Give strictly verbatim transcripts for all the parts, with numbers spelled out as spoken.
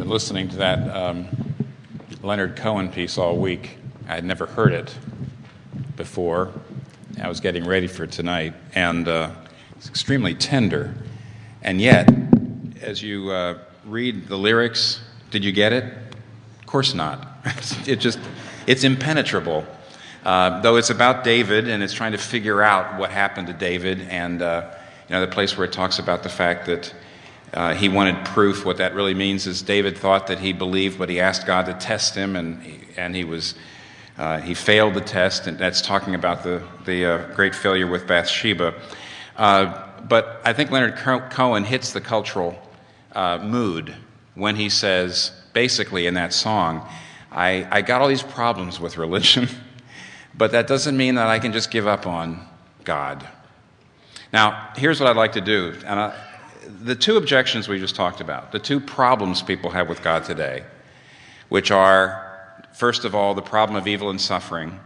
been listening to that um, Leonard Cohen piece all week. I had never heard it before. I was getting ready for tonight, and uh, it's extremely tender. And yet, as you uh, read the lyrics, did you get it? Of course not. It just, it's impenetrable. Uh, though it's about David, and it's trying to figure out what happened to David, and uh, you know, the place where it talks about the fact that uh, he wanted proof. What that really means is David thought that he believed, but he asked God to test him, and he, and he was uh, he failed the test, and that's talking about the the uh, great failure with Bathsheba. Uh, but I think Leonard Cohen hits the cultural uh, mood when he says, basically in that song, I, I got all these problems with religion. But that doesn't mean that I can just give up on God. Now, here's what I'd like to do. And I, the two objections we just talked about, the two problems people have with God today, which are, first of all, the problem of evil and suffering.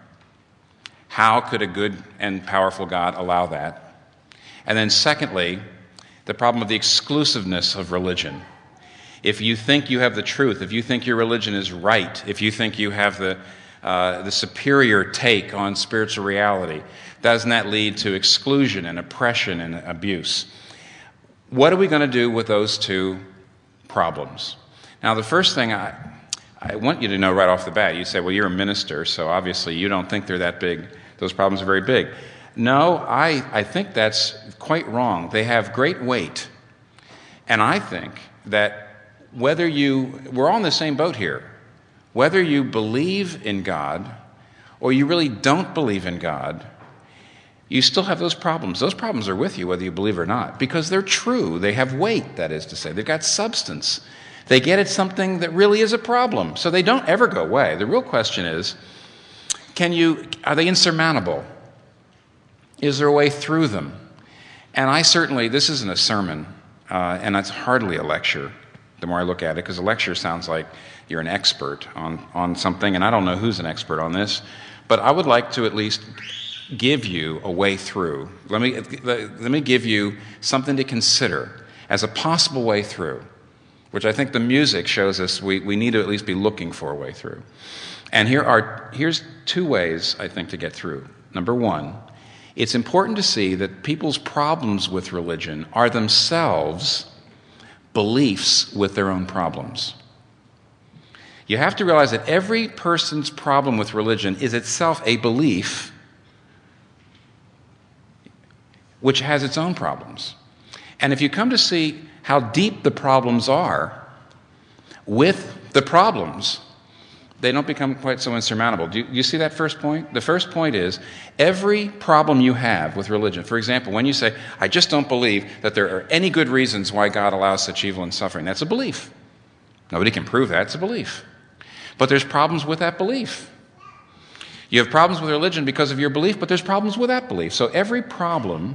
How could a good and powerful God allow that? And then secondly, the problem of the exclusiveness of religion. If you think you have the truth, if you think your religion is right, if you think you have the Uh, the superior take on spiritual reality, doesn't that lead to exclusion and oppression and abuse? What are we going to do with those two problems? Now, the first thing I, I want you to know right off the bat, you say, well, you're a minister, so obviously you don't think they're that big. Those problems are very big. No, I, I think that's quite wrong. They have great weight. And I think that whether you, we're all in the same boat here. Whether you believe in God or you really don't believe in God, you still have those problems. Those problems are with you whether you believe or not, because they're true. They have weight, that is to say. They've got substance. They get at something that really is a problem, so they don't ever go away. The real question is, can you, are they insurmountable? Is there a way through them? And I certainly, this isn't a sermon, uh, and it's hardly a lecture, the more I look at it, because a lecture sounds like you're an expert on, on something, and I don't know who's an expert on this, but I would like to at least give you a way through. Let me, let me give you something to consider as a possible way through, which I think the music shows us we, we need to at least be looking for a way through. And here are, here's two ways, I think, to get through. Number one, it's important to see that people's problems with religion are themselves beliefs with their own problems. You have to realize that every person's problem with religion is itself a belief which has its own problems. And if you come to see how deep the problems are with the problems, they don't become quite so insurmountable. Do you, you see that first point? The first point is every problem you have with religion. For example, when you say, I just don't believe that there are any good reasons why God allows such evil and suffering, that's a belief. Nobody can prove that. It's a belief. But there's problems with that belief. You have problems with religion because of your belief, but there's problems with that belief. So every problem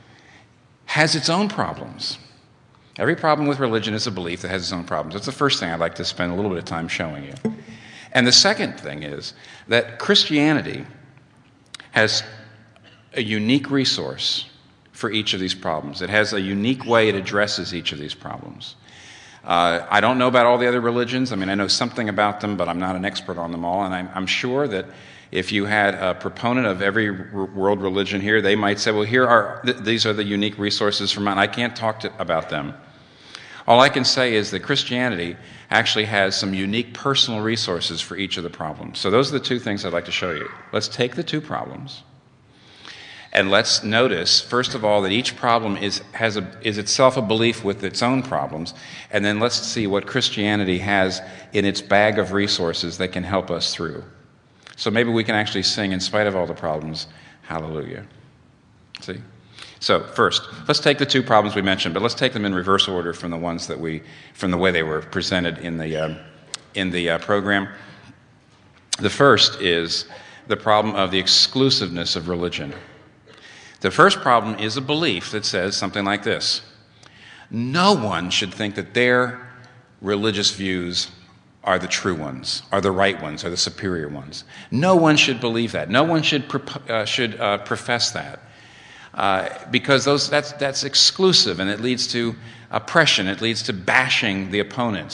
has its own problems. Every problem with religion is a belief that has its own problems. That's the first thing I'd like to spend a little bit of time showing you. And the second thing is that Christianity has a unique resource for each of these problems. It has a unique way it addresses each of these problems. Uh, I don't know about all the other religions. I mean, I know something about them, but I'm not an expert on them all. And I'm, I'm sure that if you had a proponent of every r- world religion here, they might say, well, here are, th- these are the unique resources for mine. I can't talk to, about them. All I can say is that Christianity actually has some unique personal resources for each of the problems. So those are the two things I'd like to show you. Let's take the two problems, and let's notice, first of all, that each problem is, has a, is itself a belief with its own problems, and then let's see what Christianity has in its bag of resources that can help us through. So maybe we can actually sing, in spite of all the problems, hallelujah. See? So first, let's take the two problems we mentioned, but let's take them in reverse order from the ones that we, from the way they were presented in the um, in the uh, program. The first is the problem of the exclusiveness of religion. The first problem is a belief that says something like this: no one should think that their religious views are the true ones, are the right ones, are the superior ones. No one should believe that. No one should uh, should uh, profess that. Uh, because those that's that's exclusive, and it leads to oppression. It leads to bashing the opponents.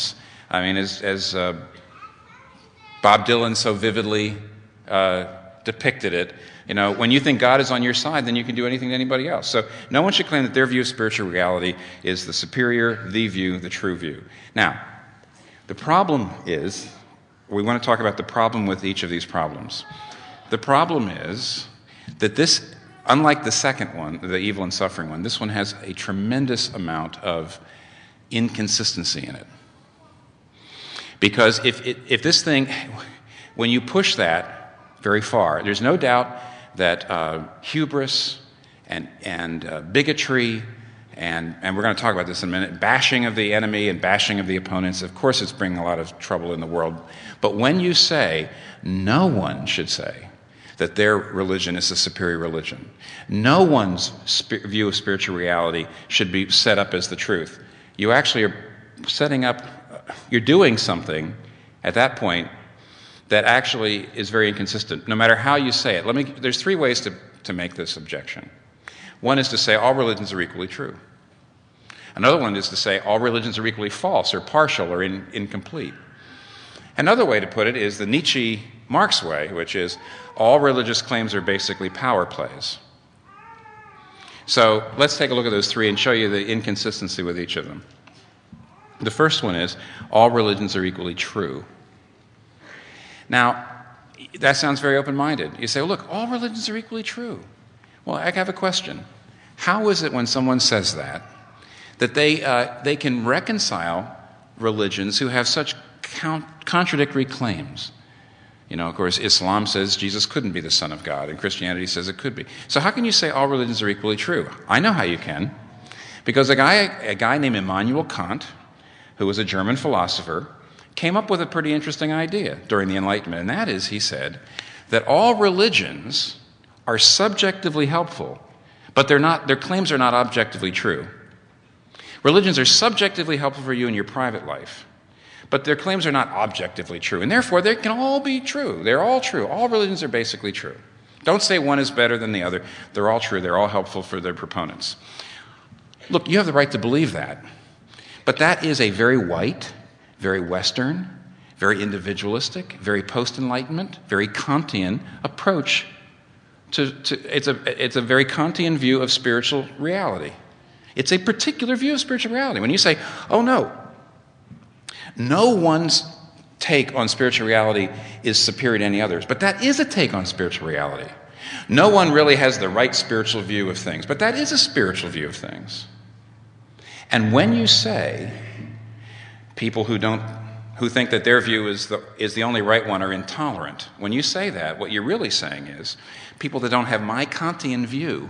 I mean, as, as uh, Bob Dylan so vividly uh, depicted it, you know, when you think God is on your side, then you can do anything to anybody else. So no one should claim that their view of spiritual reality is the superior, the view, the true view. Now, the problem is, we want to talk about the problem with each of these problems. The problem is that this, unlike the second one, the evil and suffering one, this one has a tremendous amount of inconsistency in it. Because if, if this thing, when you push that very far, there's no doubt that uh, hubris and, and uh, bigotry, and, and we're going to talk about this in a minute, bashing of the enemy and bashing of the opponents, of course it's bringing a lot of trouble in the world. But when you say, no one should say that their religion is a superior religion, no one's sp- view of spiritual reality should be set up as the truth, you actually are setting up, you're doing something at that point that actually is very inconsistent, no matter how you say it. Let me. There's three ways to, to make this objection. One is to say all religions are equally true. Another one is to say all religions are equally false or partial or in, incomplete. Another way to put it is the Nietzsche-Marx way, which is all religious claims are basically power plays. So let's take a look at those three and show you the inconsistency with each of them. The first one is all religions are equally true. Now, that sounds very open-minded. You say, well, look, all religions are equally true. Well, I have a question. How is it when someone says that, that they, uh, they can reconcile religions who have such count- contradictory claims? You know, of course, Islam says Jesus couldn't be the Son of God, and Christianity says it could be. So how can you say all religions are equally true? I know how you can. Because a guy, a guy named Immanuel Kant, who was a German philosopher, came up with a pretty interesting idea during the Enlightenment, and that is, he said, that all religions are subjectively helpful, but they're not, their claims are not objectively true. Religions are subjectively helpful for you in your private life, but their claims are not objectively true, and therefore they can all be true. They're all true. All religions are basically true. Don't say one is better than the other. They're all true. They're all helpful for their proponents. Look, you have the right to believe that, but that is a very white, very Western, very individualistic, very post-Enlightenment, very Kantian approach to, to it's a it's a very Kantian view of spiritual reality. It's a particular view of spiritual reality. When you say, oh no, no one's take on spiritual reality is superior to any others, but that is a take on spiritual reality. No one really has the right spiritual view of things, but that is a spiritual view of things. And when you say people who don't, who think that their view is the, is the only right one are intolerant. When you say that, what you're really saying is people that don't have my Kantian view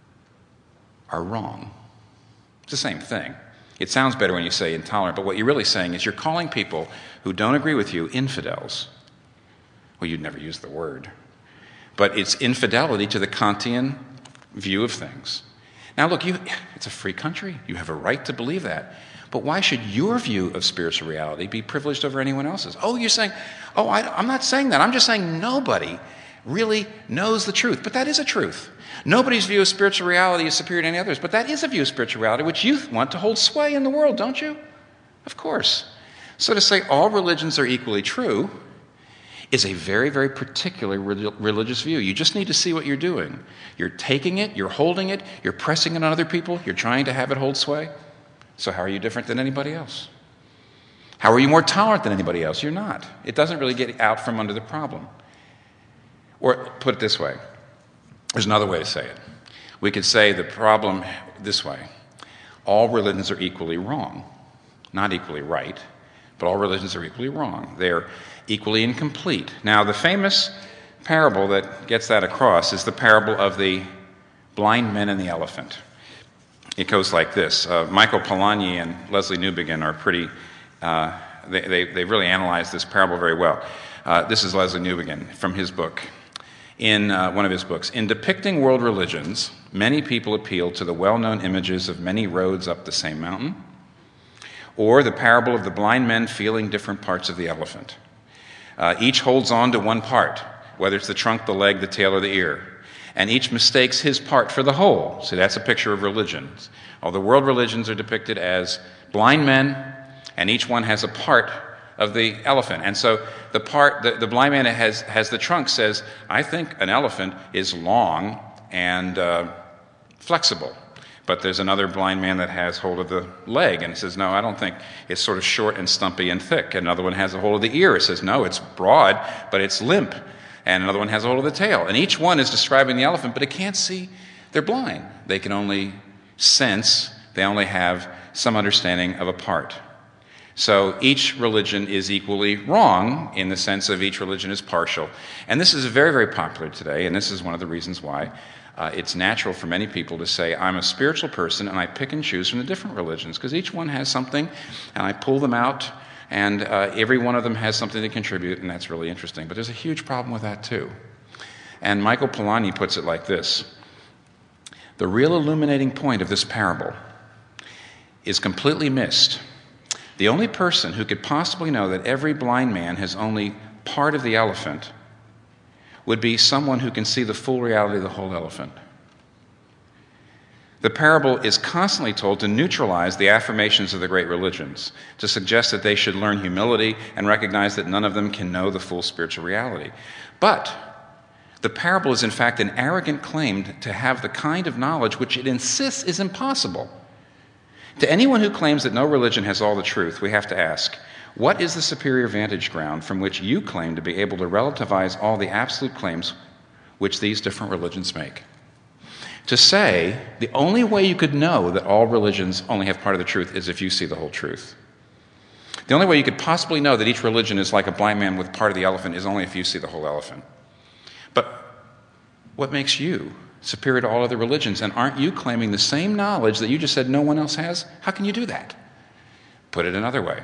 are wrong. It's the same thing. It sounds better when you say intolerant, but what you're really saying is you're calling people who don't agree with you infidels. Well, you'd never use the word. But it's infidelity to the Kantian view of things. Now look, you, it's a free country. You have a right to believe that. But why should your view of spiritual reality be privileged over anyone else's? Oh, you're saying, oh, I, I'm not saying that. I'm just saying nobody really knows the truth. But that is a truth. Nobody's view of spiritual reality is superior to any others. But that is a view of spiritual reality which you want to hold sway in the world, don't you? Of course. So to say all religions are equally true is a very, very particular re- religious view. You just need to see what you're doing. You're taking it, you're holding it, you're pressing it on other people, you're trying to have it hold sway. So how are you different than anybody else? How are you more tolerant than anybody else? You're not. It doesn't really get out from under the problem. Or put it this way. There's another way to say it. We could say the problem this way. All religions are equally wrong. Not equally right, but all religions are equally wrong. They're equally incomplete. Now, the famous parable that gets that across is the parable of the blind men and the elephant. It goes like this. Uh, Michael Polanyi and Leslie Newbigin are pretty, uh, they, they, they really analyzed this parable very well. Uh, this is Leslie Newbigin from his book. In uh, one of his books, in depicting world religions, many people appeal to the well-known images of many roads up the same mountain, or the parable of the blind men feeling different parts of the elephant. Uh, each holds on to one part, whether it's the trunk, the leg, the tail, or the ear. And each mistakes his part for the whole. See, that's a picture of religions. All the world religions are depicted as blind men, and each one has a part of the elephant. And so the part, the, the blind man that has, has the trunk says, I think an elephant is long and uh, flexible. But there's another blind man that has hold of the leg and says, no, I don't think it's sort of short and stumpy and thick. Another one has a hold of the ear. It says, no, it's broad, but it's limp. And another one has a hold of the tail. And each one is describing the elephant, but it can't see. They're blind. They can only sense. They only have some understanding of a part. So each religion is equally wrong in the sense of each religion is partial. And this is very, very popular today, and this is one of the reasons why uh, it's natural for many people to say, I'm a spiritual person, and I pick and choose from the different religions, because each one has something, and I pull them out, and uh, every one of them has something to contribute, and that's really interesting. But there's a huge problem with that, too. And Michael Polanyi puts it like this. The real illuminating point of this parable is completely missed. The only person who could possibly know that every blind man has only part of the elephant would be someone who can see the full reality of the whole elephant. The parable is constantly told to neutralize the affirmations of the great religions, to suggest that they should learn humility and recognize that none of them can know the full spiritual reality. But the parable is in fact an arrogant claim to have the kind of knowledge which it insists is impossible. To anyone who claims that no religion has all the truth, we have to ask, what is the superior vantage ground from which you claim to be able to relativize all the absolute claims which these different religions make? To say the only way you could know that all religions only have part of the truth is if you see the whole truth. The only way you could possibly know that each religion is like a blind man with part of the elephant is only if you see the whole elephant. But what makes you superior to all other religions? And aren't you claiming the same knowledge that you just said no one else has? How can you do that? Put it another way.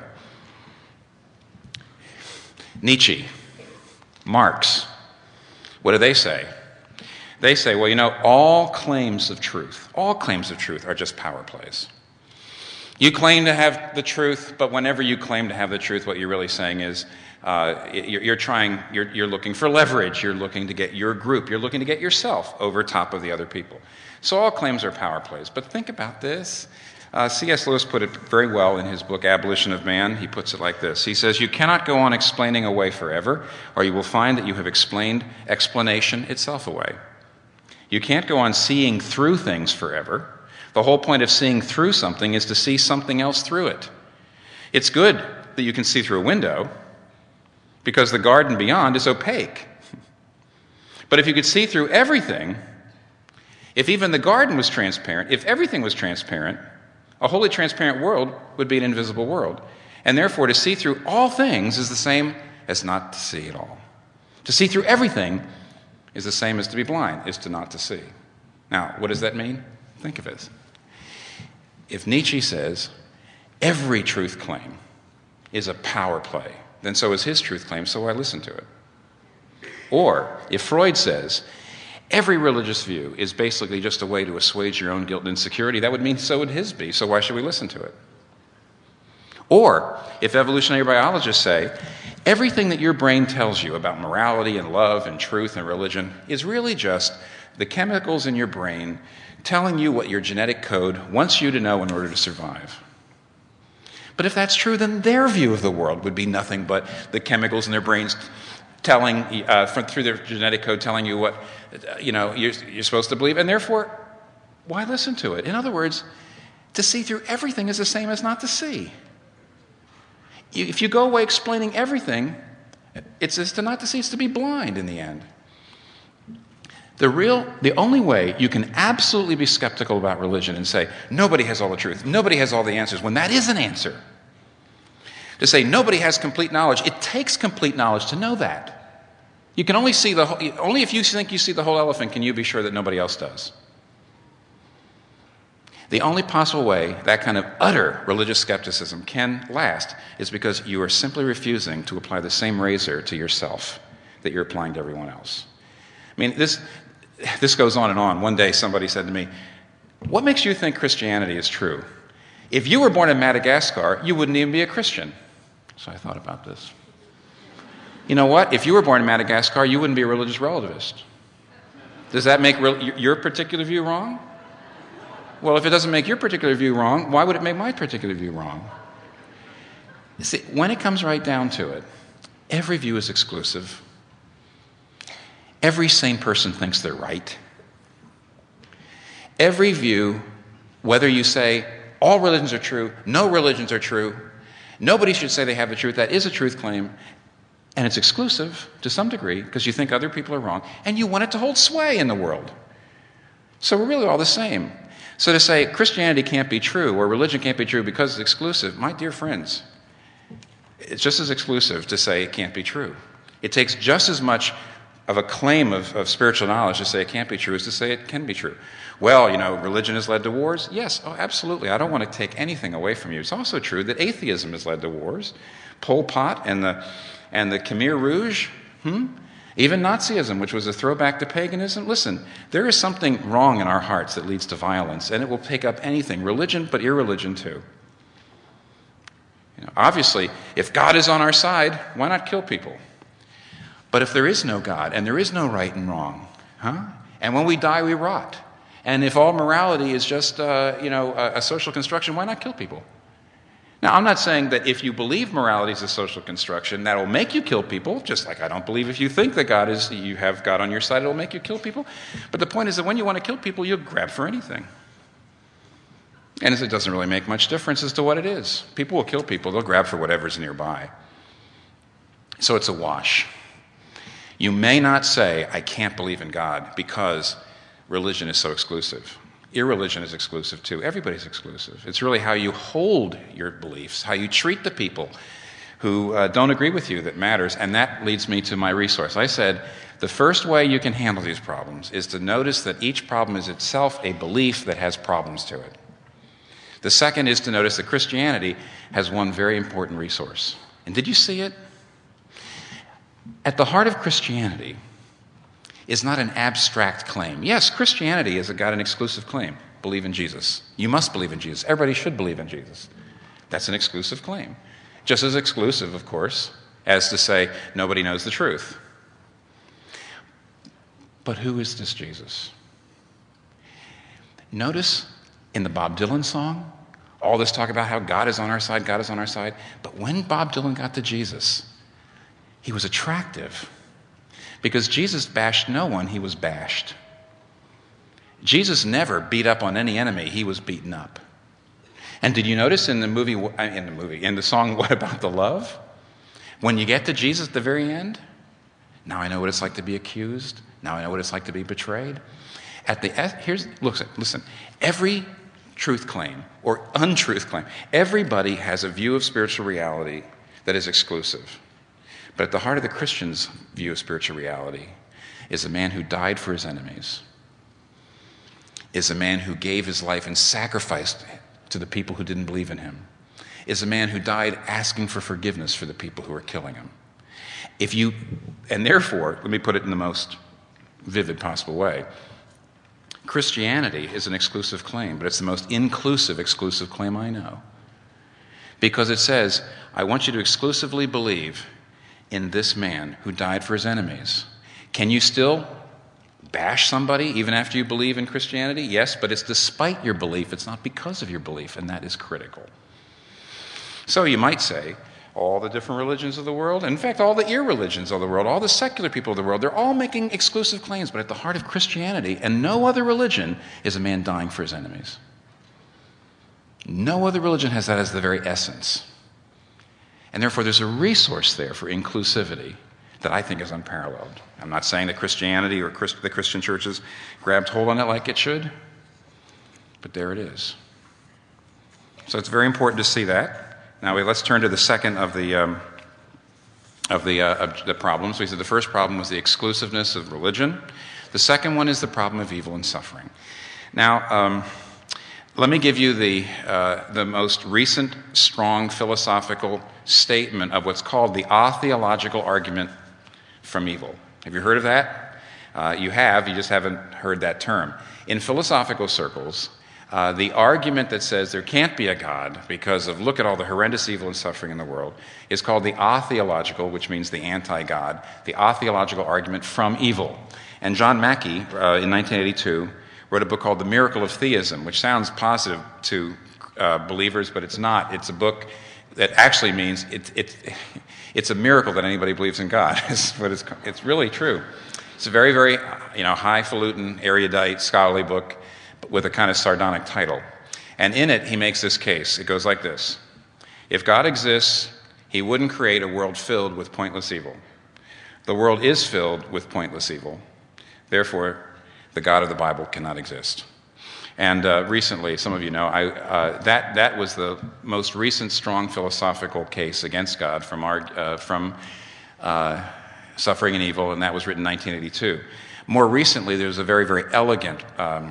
Nietzsche, Marx, what do they say? They say, well, you know, all claims of truth, all claims of truth are just power plays. You claim to have the truth, but whenever you claim to have the truth, what you're really saying is, Uh, you're, you're trying, you're, you're looking for leverage, you're looking to get your group, you're looking to get yourself over top of the other people. So all claims are power plays. But think about this. Uh, C S Lewis put it very well in his book, Abolition of Man. He puts it like this. He says, you cannot go on explaining away forever, or you will find that you have explained explanation itself away. You can't go on seeing through things forever. The whole point of seeing through something is to see something else through it. It's good that you can see through a window, because the garden beyond is opaque. But if you could see through everything, if even the garden was transparent, if everything was transparent, a wholly transparent world would be an invisible world. And therefore, to see through all things is the same as not to see at all. To see through everything is the same as to be blind, is to not to see. Now, what does that mean? Think of it. If Nietzsche says every truth claim is a power play, then so is his truth claim, so I listen to it. Or, if Freud says, every religious view is basically just a way to assuage your own guilt and insecurity, that would mean so would his be, so why should we listen to it? Or, if evolutionary biologists say, everything that your brain tells you about morality and love and truth and religion is really just the chemicals in your brain telling you what your genetic code wants you to know in order to survive. But if that's true, then their view of the world would be nothing but the chemicals in their brains telling, uh, from, through their genetic code, telling you what, uh, you know, you're, you're supposed to believe, and therefore, why listen to it? In other words, to see through everything is the same as not to see. You, if you go away explaining everything, it's as to not to see, it's to be blind in the end. The real, the only way you can absolutely be skeptical about religion and say, nobody has all the truth, nobody has all the answers, when that is an answer. To say nobody has complete knowledge, it takes complete knowledge to know that. You can only see the whole, only if you think you see the whole elephant can you be sure that nobody else does. The only possible way that kind of utter religious skepticism can last is because you are simply refusing to apply the same razor to yourself that you're applying to everyone else. I mean, this, this goes on and on. One day somebody said to me, what makes you think Christianity is true? If you were born in Madagascar, you wouldn't even be a Christian. So I thought about this. You know what? If you were born in Madagascar, you wouldn't be a religious relativist. Does that make re- your particular view wrong? Well, if it doesn't make your particular view wrong, why would it make my particular view wrong? See, when it comes right down to it, every view is exclusive. Every sane person thinks they're right. Every view, whether you say all religions are true, no religions are true, nobody should say they have the truth, that is a truth claim, and it's exclusive to some degree because you think other people are wrong, and you want it to hold sway in the world. So we're really all the same. So to say Christianity can't be true or religion can't be true because it's exclusive, my dear friends, it's just as exclusive to say it can't be true. It takes just as much of a claim of, of spiritual knowledge to say it can't be true as to say it can be true. Well, you know, religion has led to wars. Yes, oh, absolutely. I don't want to take anything away from you. It's also true that atheism has led to wars. Pol Pot and the and the Khmer Rouge, hmm? Even Nazism, which was a throwback to paganism. Listen, there is something wrong in our hearts that leads to violence, and it will pick up anything, religion, but irreligion too. You know, obviously, if God is on our side, why not kill people? But if there is no God, and there is no right and wrong, huh? And when we die, we rot. And if all morality is just, uh, you know, a, a social construction, why not kill people? Now, I'm not saying that if you believe morality is a social construction, that will make you kill people, just like I don't believe if you think that God is, you have God on your side, it will make you kill people. But the point is that when you want to kill people, you'll grab for anything. And it doesn't really make much difference as to what it is. People will kill people, they'll grab for whatever's nearby. So it's a wash. You may not say, I can't believe in God because religion is so exclusive. Irreligion is exclusive too. Everybody's exclusive. It's really how you hold your beliefs, how you treat the people who uh, don't agree with you that matters. And that leads me to my resource. I said the first way you can handle these problems is to notice that each problem is itself a belief that has problems to it. The second is to notice that Christianity has one very important resource. And did you see it? At the heart of Christianity is not an abstract claim. Yes, Christianity has got an exclusive claim. Believe in Jesus. You must believe in Jesus. Everybody should believe in Jesus. That's an exclusive claim. Just as exclusive, of course, as to say nobody knows the truth. But who is this Jesus? Notice in the Bob Dylan song, all this talk about how God is on our side, God is on our side. But when Bob Dylan got to Jesus, he was attractive. Because Jesus bashed no one, he was bashed. Jesus never beat up on any enemy, he was beaten up. And did you notice in the movie, in the movie, in the song, What About the Love? When you get to Jesus at the very end, now I know what it's like to be accused. Now I know what it's like to be betrayed. At the here's look, listen, every truth claim or untruth claim, everybody has a view of spiritual reality that is exclusive. But at the heart of the Christian's view of spiritual reality is a man who died for his enemies, is a man who gave his life and sacrificed to the people who didn't believe in him, is a man who died asking for forgiveness for the people who were killing him. If you, and therefore, let me put it in the most vivid possible way, Christianity is an exclusive claim, but it's the most inclusive exclusive claim I know. Because it says, I want you to exclusively believe in this man who died for his enemies. Can you still bash somebody even after you believe in Christianity? Yes, but it's despite your belief. It's not because of your belief, and that is critical. So you might say, all the different religions of the world, in fact, all the irreligions of the world, all the secular people of the world, they're all making exclusive claims, but at the heart of Christianity and no other religion is a man dying for his enemies. No other religion has that as the very essence. And therefore, there's a resource there for inclusivity that I think is unparalleled. I'm not saying that Christianity or Christ, the Christian churches grabbed hold on it like it should, but there it is. So it's very important to see that. Now, let's turn to the second of the um, of the uh, of the problems. We said the first problem was the exclusiveness of religion. The second one is the problem of evil and suffering. Now, um, let me give you the uh, the most recent, strong philosophical statement of what's called the atheological argument from evil. Have you heard of that? Uh, you have, you just haven't heard that term. In philosophical circles, uh, the argument that says there can't be a God because of look at all the horrendous evil and suffering in the world is called the atheological, which means the anti-God, the atheological argument from evil. And John Mackey, uh, in nineteen eighty-two, wrote a book called The Miracle of Theism, which sounds positive to uh, believers, but it's not. It's a book that actually means it, it, it's a miracle that anybody believes in God. But it's, it's really true. It's a very, very you know, highfalutin, erudite, scholarly book with a kind of sardonic title. And in it, he makes this case. It goes like this. If God exists, he wouldn't create a world filled with pointless evil. The world is filled with pointless evil. Therefore, the God of the Bible cannot exist. And uh, recently, some of you know, I, uh, that, that was the most recent strong philosophical case against God from, our, uh, from uh, Suffering and Evil, and that was written in nineteen eighty-two. More recently, there was a very, very elegant um,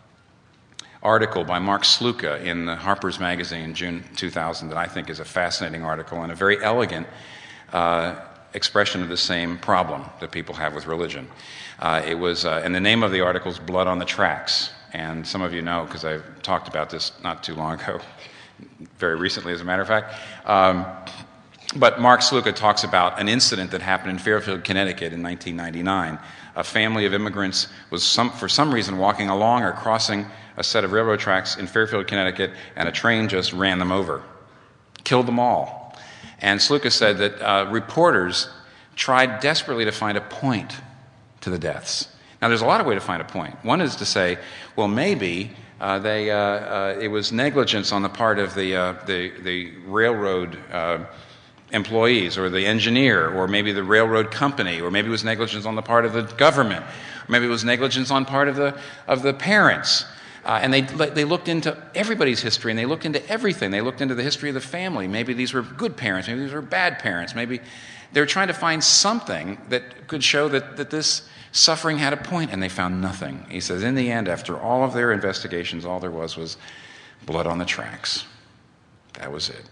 article by Mark Sluka in the Harper's Magazine, June two thousand, that I think is a fascinating article and a very elegant uh, expression of the same problem that people have with religion. Uh, it was, uh, and the name of the article is Blood on the Tracks. And some of you know, because I talked about this not too long ago, very recently as a matter of fact. Um, but Mark Sluka talks about an incident that happened in Fairfield, Connecticut in nineteen ninety-nine. A family of immigrants was some, for some reason walking along or crossing a set of railroad tracks in Fairfield, Connecticut, and a train just ran them over, killed them all. And Sluka said that uh, reporters tried desperately to find a point to the deaths. Now, there's a lot of ways to find a point. One is to say, well, maybe uh, they, uh, uh, it was negligence on the part of the, uh, the, the railroad uh, employees or the engineer, or maybe the railroad company, or maybe it was negligence on the part of the government, or maybe it was negligence on part of the, of the parents. Uh, and they, they looked into everybody's history, and they looked into everything. They looked into the history of the family. Maybe these were good parents, maybe these were bad parents, maybe they were trying to find something that could show that, that this suffering had a point, and they found nothing. He says, in the end, after all of their investigations, all there was was blood on the tracks. That was it.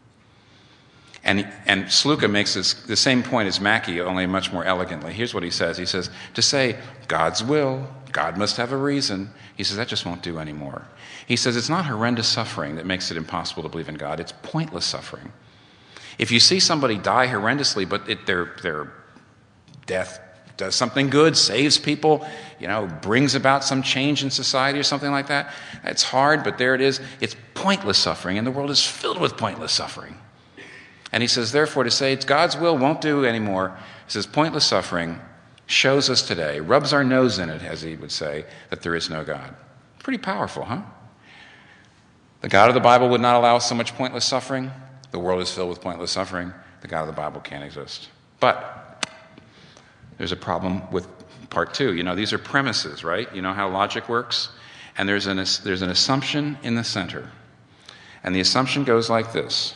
And, and Sluka makes this, the same point as Mackey, only much more elegantly. Here's what he says. He says, to say, God's will, God must have a reason, he says, that just won't do anymore. He says, it's not horrendous suffering that makes it impossible to believe in God. It's pointless suffering. If you see somebody die horrendously, but it, their, their death does something good, saves people, you know, brings about some change in society or something like that, it's hard, but there it is. It's pointless suffering, and the world is filled with pointless suffering. And he says, therefore, to say it's God's will won't do anymore. He says, pointless suffering shows us today, rubs our nose in it, as he would say, that there is no God. Pretty powerful, huh? The God of the Bible would not allow so much pointless suffering. The world is filled with pointless suffering. The God of the Bible can't exist. But there's a problem with part two. You know, these are premises, right? You know how logic works? And there's an, there's an assumption in the center. And the assumption goes like this.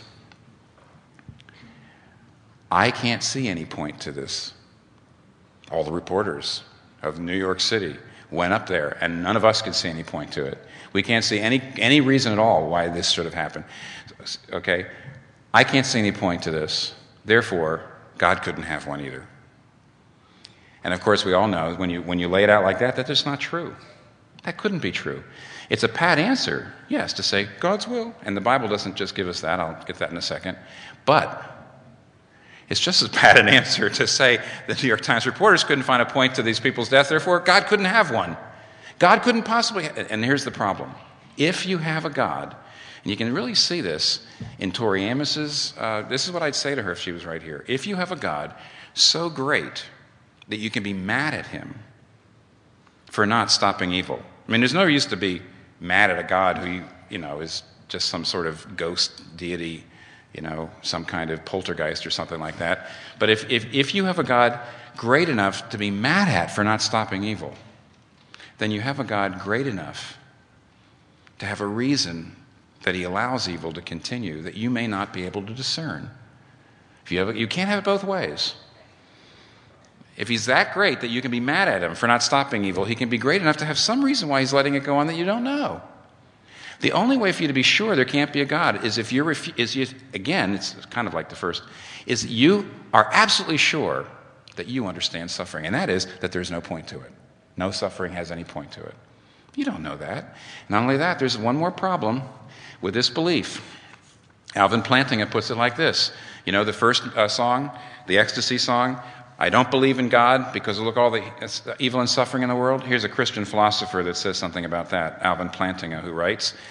I can't see any point to this. All the reporters of New York City went up there, and none of us could see any point to it. We can't see any, any reason at all why this should have happened. Okay? I can't see any point to this. Therefore, God couldn't have one either. And of course, we all know when you, when you lay it out like that, that's just not true. That couldn't be true. It's a pat answer, yes, to say God's will. And the Bible doesn't just give us that. I'll get that in a second. But it's just as bad an answer to say the New York Times reporters couldn't find a point to these people's death, therefore God couldn't have one. God couldn't possibly have, and here's the problem. If you have a God, and you can really see this in Tori Amos's, uh, this is what I'd say to her if she was right here. If you have a God so great that you can be mad at him for not stopping evil. I mean, there's no use to be mad at a God who, you know, is just some sort of ghost deity, you know, some kind of poltergeist or something like that. But if, if, if you have a God great enough to be mad at for not stopping evil, then you have a God great enough to have a reason that he allows evil to continue that you may not be able to discern. If you, have, you can't have it both ways. If he's that great that you can be mad at him for not stopping evil, he can be great enough to have some reason why he's letting it go on that you don't know. The only way for you to be sure there can't be a God is if you're, refu- is you, again, it's kind of like the first, is you are absolutely sure that you understand suffering, and that is that there's no point to it. No suffering has any point to it. You don't know that. Not only that, there's one more problem with this belief. Alvin Plantinga puts it like this. You know the first uh, song, the ecstasy song, I don't believe in God because look all the evil and suffering in the world. Here's a Christian philosopher that says something about that, Alvin Plantinga, who writes,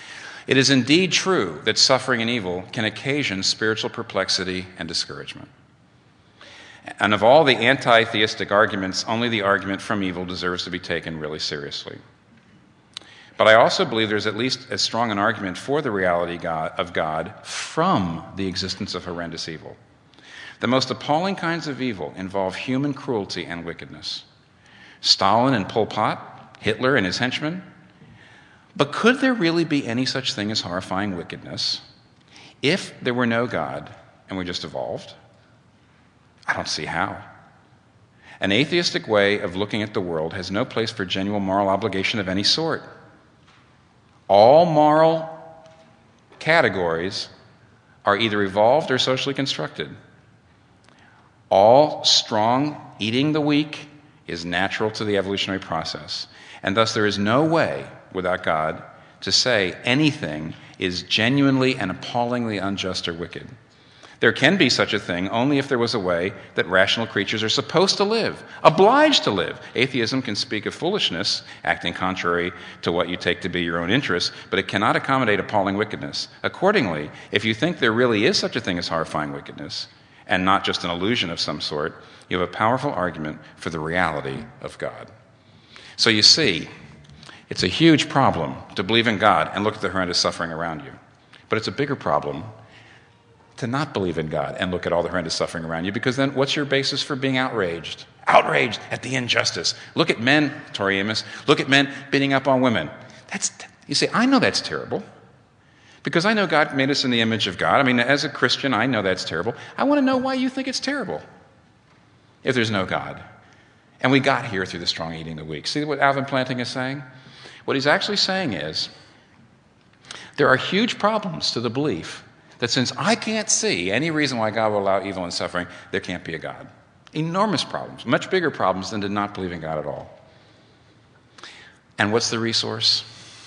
It is indeed true that suffering and evil can occasion spiritual perplexity and discouragement. And of all the anti-theistic arguments, only the argument from evil deserves to be taken really seriously. But I also believe there's at least as strong an argument for the reality of God from the existence of horrendous evil. The most appalling kinds of evil involve human cruelty and wickedness. Stalin and Pol Pot, Hitler and his henchmen. But could there really be any such thing as horrifying wickedness if there were no God and we just evolved? I don't see how. An atheistic way of looking at the world has no place for genuine moral obligation of any sort. All moral categories are either evolved or socially constructed. All strong eating the weak is natural to the evolutionary process. And thus there is no way without God to say anything is genuinely and appallingly unjust or wicked. There can be such a thing only if there was a way that rational creatures are supposed to live, obliged to live. Atheism can speak of foolishness, acting contrary to what you take to be your own interests, but it cannot accommodate appalling wickedness. Accordingly, if you think there really is such a thing as horrifying wickedness, and not just an illusion of some sort, you have a powerful argument for the reality of God. So you see, it's a huge problem to believe in God and look at the horrendous suffering around you. But it's a bigger problem to not believe in God and look at all the horrendous suffering around you, because then what's your basis for being outraged? Outraged at the injustice. Look at men, Tori Amos, look at men beating up on women. That's, you say, I know that's terrible, because I know God made us in the image of God. I mean, as a Christian, I know that's terrible. I want to know why you think it's terrible if there's no God. And we got here through the strong eating of the weak. See what Alvin Planting is saying? What he's actually saying is there are huge problems to the belief that since I can't see any reason why God will allow evil and suffering, there can't be a God. Enormous problems, much bigger problems than to not believe in God at all. And what's the resource?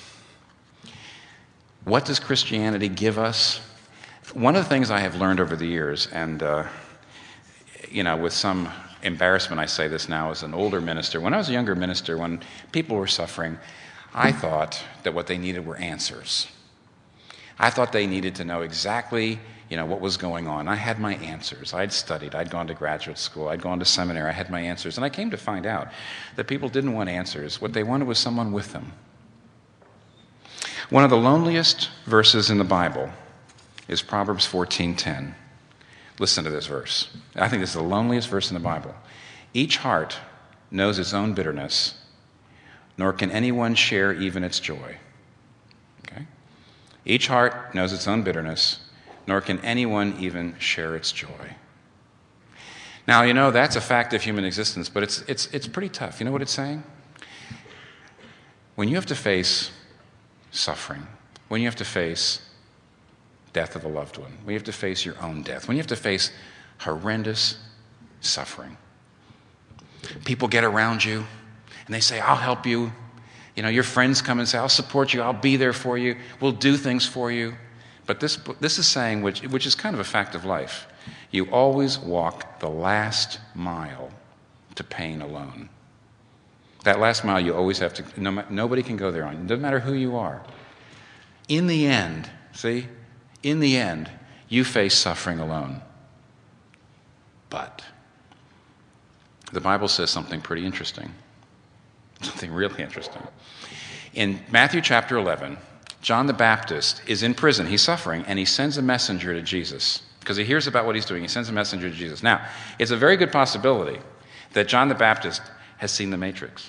What does Christianity give us? One of the things I have learned over the years, and uh, you know, with some embarrassment I say this now as an older minister, when I was a younger minister, when people were suffering, I thought that what they needed were answers. I thought they needed to know exactly, you know, what was going on. I had my answers. I'd studied. I'd gone to graduate school. I'd gone to seminary. I had my answers. And I came to find out that people didn't want answers. What they wanted was someone with them. One of the loneliest verses in the Bible is Proverbs fourteen ten. Listen to this verse. I think this is the loneliest verse in the Bible. Each heart knows its own bitterness, nor can anyone share even its joy. Okay? Each heart knows its own bitterness, nor can anyone even share its joy. Now, you know, that's a fact of human existence, but it's, it's, it's pretty tough. You know what it's saying? When you have to face suffering, when you have to face death of a loved one, when you have to face your own death, when you have to face horrendous suffering, people get around you and they say, I'll help you. You know, your friends come and say, I'll support you, I'll be there for you, we'll do things for you. But this, this is saying, which, which is kind of a fact of life, you always walk the last mile to pain alone. That last mile you always have to, no, nobody can go there on you. It doesn't matter who you are. In the end, see, in the end, you face suffering alone. But the Bible says something pretty interesting. Something really interesting. In Matthew chapter eleven, John the Baptist is in prison. He's suffering, and he sends a messenger to Jesus because he hears about what he's doing. He sends a messenger to Jesus. Now, it's a very good possibility that John the Baptist has seen The Matrix,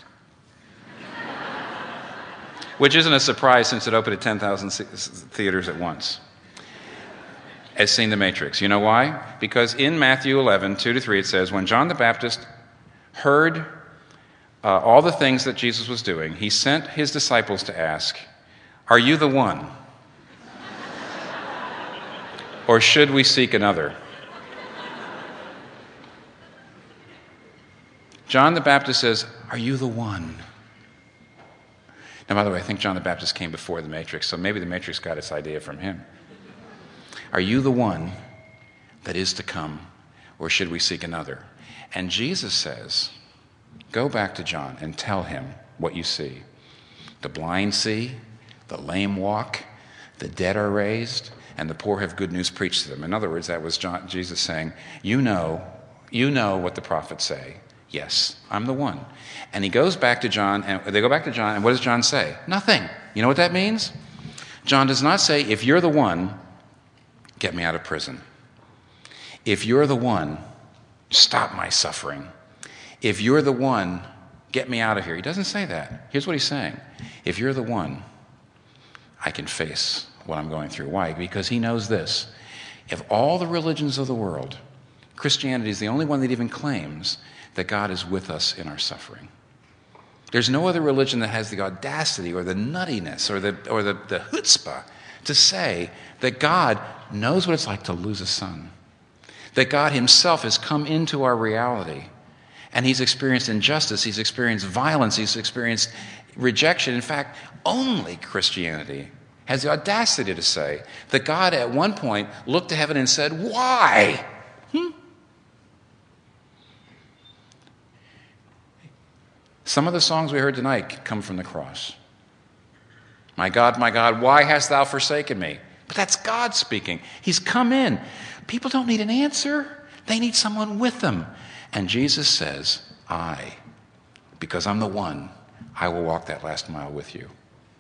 which isn't a surprise since it opened at ten thousand theaters at once. Has seen The Matrix. You know why? Because in Matthew eleven, two to three, it says, when John the Baptist heard uh, all the things that Jesus was doing, he sent his disciples to ask, are you the one? Or should we seek another? John the Baptist says, are you the one? Now, by the way, I think John the Baptist came before The Matrix, so maybe The Matrix got its idea from him. Are you the one that is to come, or should we seek another? And Jesus says, go back to John and tell him what you see. The blind see, the lame walk, the dead are raised, and the poor have good news preached to them. In other words, that was John, Jesus saying, you know, you know what the prophets say. Yes, I'm the one. And he goes back to John, and they go back to John, and what does John say? Nothing. You know what that means? John does not say, if you're the one, get me out of prison. If you're the one, stop my suffering. If you're the one, get me out of here. He doesn't say that. Here's what he's saying. If you're the one, I can face what I'm going through. Why? Because he knows this. Of all the religions of the world, Christianity is the only one that even claims that God is with us in our suffering. There's no other religion that has the audacity or the nuttiness or the, or the, the chutzpah to say that God knows what it's like to lose a son, that God himself has come into our reality, and he's experienced injustice, he's experienced violence, he's experienced rejection. In fact, only Christianity has the audacity to say that God at one point looked to heaven and said, why? Hmm? Some of the songs we heard tonight come from the cross. My God, my God, why hast thou forsaken me? But that's God speaking. He's come in. People don't need an answer. They need someone with them. And Jesus says, I, because I'm the one, I will walk that last mile with you.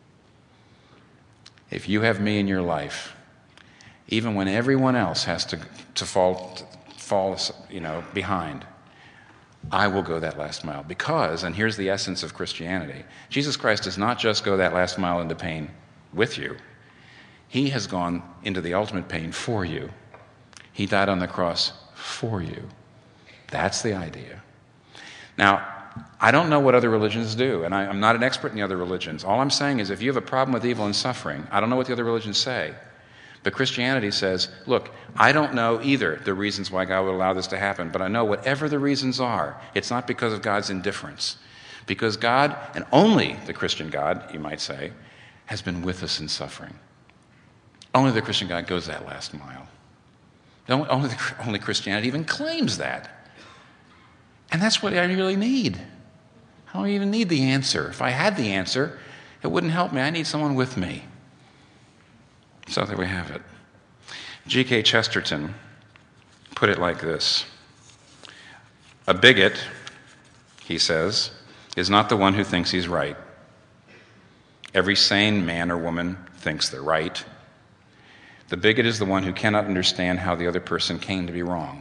If you have me in your life, even when everyone else has to, to fall, to fall you know, behind, I will go that last mile. Because, and here's the essence of Christianity, Jesus Christ does not just go that last mile into pain with you. He has gone into the ultimate pain for you. He died on the cross for you. That's the idea. Now, I don't know what other religions do, and I, I'm not an expert in the other religions. All I'm saying is if you have a problem with evil and suffering, I don't know what the other religions say. But Christianity says, look, I don't know either the reasons why God would allow this to happen, but I know whatever the reasons are, it's not because of God's indifference. Because God, and only the Christian God, you might say, has been with us in suffering. Only the Christian God goes that last mile. Only, the, only Christianity even claims that. And that's what I really need. I don't even need the answer. If I had the answer, it wouldn't help me. I need someone with me. So there we have it. G K Chesterton put it like this. A bigot, he says, is not the one who thinks he's right. Every sane man or woman thinks they're right. The bigot is the one who cannot understand how the other person came to be wrong.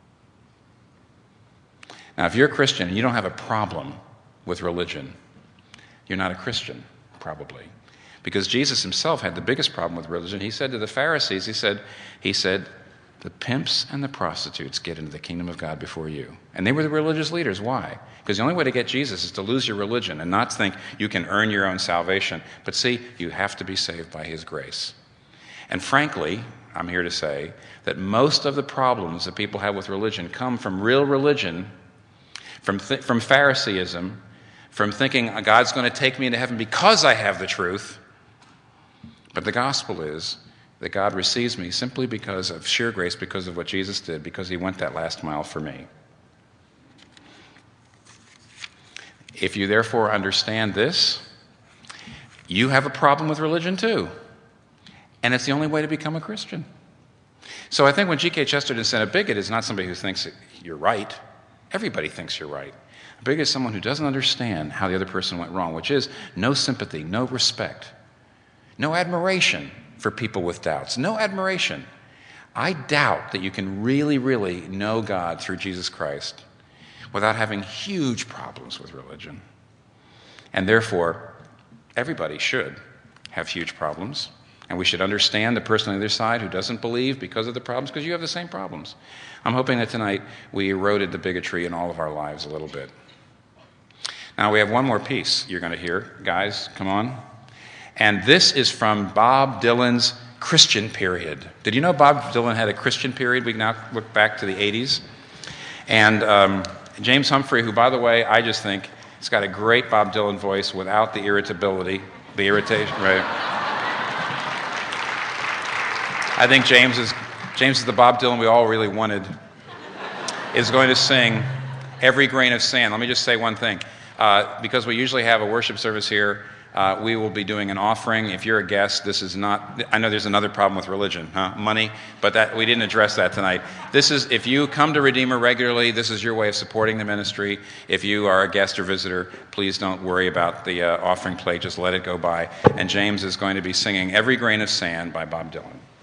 Now, if you're a Christian and you don't have a problem with religion, you're not a Christian, probably. Because Jesus himself had the biggest problem with religion. He said to the Pharisees, he said, he said, the pimps and the prostitutes get into the kingdom of God before you. And they were the religious leaders. Why? Because the only way to get Jesus is to lose your religion and not think you can earn your own salvation. But see, you have to be saved by his grace. And frankly, I'm here to say that most of the problems that people have with religion come from real religion, from, th- from Phariseeism, from thinking God's going to take me into heaven because I have the truth. But the gospel is that God receives me simply because of sheer grace, because of what Jesus did, because he went that last mile for me. If you therefore understand this, you have a problem with religion too. And it's the only way to become a Christian. So I think when G K Chesterton said a bigot is not somebody who thinks you're right. Everybody thinks you're right. A bigot is someone who doesn't understand how the other person went wrong, which is no sympathy, no respect, no admiration for people with doubts, no admiration. I doubt that you can really, really know God through Jesus Christ without having huge problems with religion. And therefore, everybody should have huge problems. And we should understand the person on the other side who doesn't believe because of the problems, because you have the same problems. I'm hoping that tonight we eroded the bigotry in all of our lives a little bit. Now we have one more piece you're going to hear. Guys, come on. And this is from Bob Dylan's Christian period. Did you know Bob Dylan had a Christian period? We can now look back to the eighties. And um, James Humphrey, who, by the way, I just think has got a great Bob Dylan voice without the irritability, the irritation, right? I think James is James is the Bob Dylan we all really wanted, is going to sing Every Grain of Sand. Let me just say one thing. Uh, because we usually have a worship service here Uh, we will be doing an offering. If you're a guest, this is not, I know there's another problem with religion, huh? Money, but that we didn't address that tonight. This is, if you come to Redeemer regularly, this is your way of supporting the ministry. If you are a guest or visitor, please don't worry about the uh, offering plate, just let it go by. And James is going to be singing Every Grain of Sand by Bob Dylan.